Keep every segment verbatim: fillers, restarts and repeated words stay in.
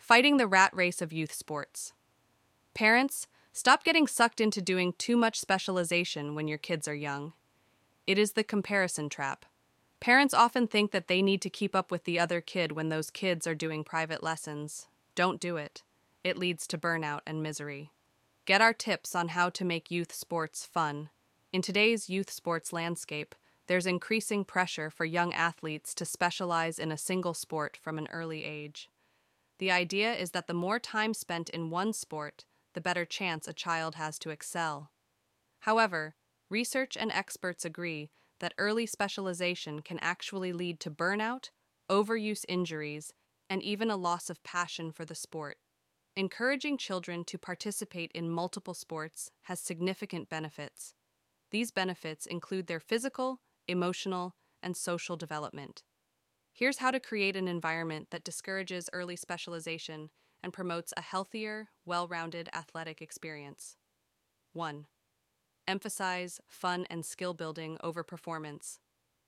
Fighting the rat race of youth sports. Parents, stop getting sucked into doing too much specialization when your kids are young. It is the comparison trap. Parents often think that they need to keep up with the other kid when those kids are doing private lessons. Don't do it. It leads to burnout and misery. Get our tips on how to make youth sports fun. In today's youth sports landscape, there's increasing pressure for young athletes to specialize in a single sport from an early age. The idea is that the more time spent in one sport, the better chance a child has to excel. However, research and experts agree that early specialization can actually lead to burnout, overuse injuries, and even a loss of passion for the sport. Encouraging children to participate in multiple sports has significant benefits. These benefits include their physical, emotional, and social development. Here's how to create an environment that discourages early specialization and promotes a healthier, well-rounded athletic experience. one. Emphasize fun and skill building over performance.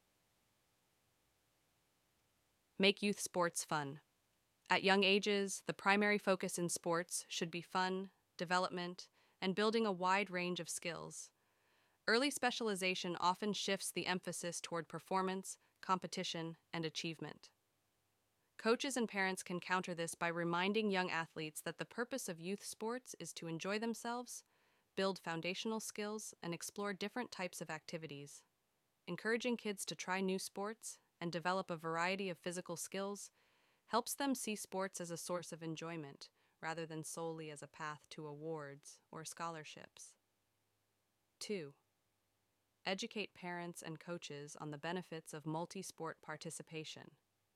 Make youth sports fun. At young ages, the primary focus in sports should be fun, development, and building a wide range of skills. Early specialization often shifts the emphasis toward performance, competition, and achievement. Coaches and parents can counter this by reminding young athletes that the purpose of youth sports is to enjoy themselves, build foundational skills, and explore different types of activities. Encouraging kids to try new sports and develop a variety of physical skills helps them see sports as a source of enjoyment rather than solely as a path to awards or scholarships. two. Educate parents and coaches on the benefits of multi-sport participation.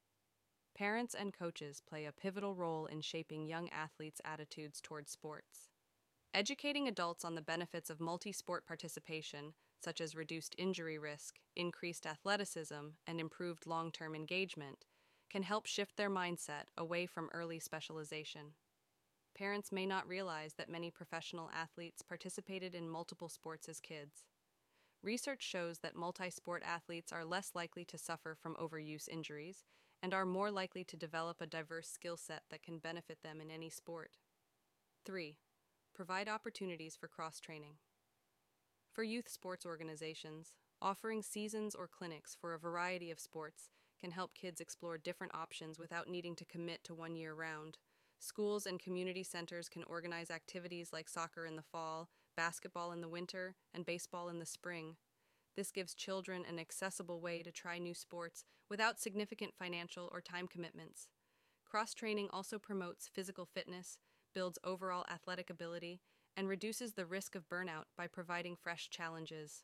Parents and coaches play a pivotal role in shaping young athletes' attitudes toward sports. Educating adults on the benefits of multi-sport participation, such as reduced injury risk, increased athleticism, and improved long-term engagement, can help shift their mindset away from early specialization. Parents may not realize that many professional athletes participated in multiple sports as kids. Research shows that multi-sport athletes are less likely to suffer from overuse injuries and are more likely to develop a diverse skill set that can benefit them in any sport. three. Provide opportunities for cross-training. For youth sports organizations, offering seasons or clinics for a variety of sports can help kids explore different options without needing to commit to one year round. Schools and community centers can organize activities like soccer in the fall, basketball in the winter, and baseball in the spring. This gives children an accessible way to try new sports without significant financial or time commitments. Cross-training also promotes physical fitness, builds overall athletic ability, and reduces the risk of burnout by providing fresh challenges.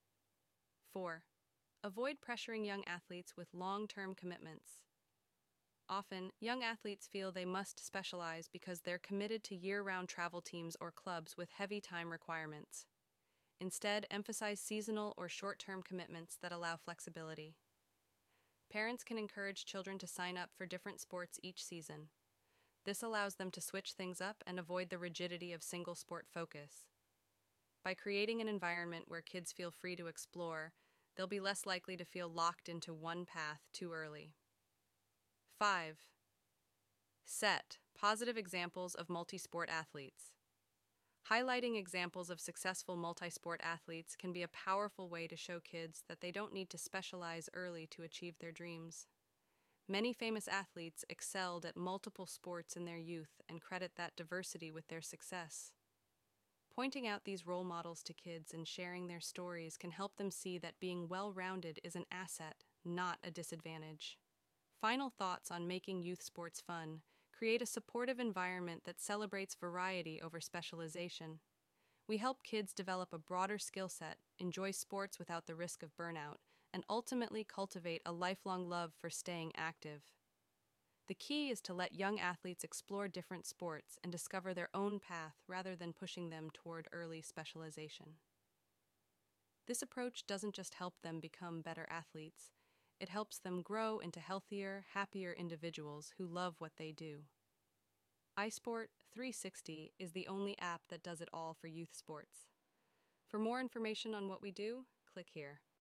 four. Avoid pressuring young athletes with long-term commitments. Often, young athletes feel they must specialize because they're committed to year-round travel teams or clubs with heavy time requirements. Instead, emphasize seasonal or short-term commitments that allow flexibility. Parents can encourage children to sign up for different sports each season. This allows them to switch things up and avoid the rigidity of single-sport focus. By creating an environment where kids feel free to explore, they'll be less likely to feel locked into one path too early. five. Set positive examples of multi-sport athletes. Highlighting examples of successful multi-sport athletes can be a powerful way to show kids that they don't need to specialize early to achieve their dreams. Many famous athletes excelled at multiple sports in their youth and credit that diversity with their success. Pointing out these role models to kids and sharing their stories can help them see that being well-rounded is an asset, not a disadvantage. Final thoughts on making youth sports fun. Create a supportive environment that celebrates variety over specialization. We help kids develop a broader skill set, enjoy sports without the risk of burnout, and ultimately cultivate a lifelong love for staying active. The key is to let young athletes explore different sports and discover their own path rather than pushing them toward early specialization. This approach doesn't just help them become better athletes, it helps them grow into healthier, happier individuals who love what they do. iSport three sixty is the only app that does it all for youth sports. For more information on what we do, click here.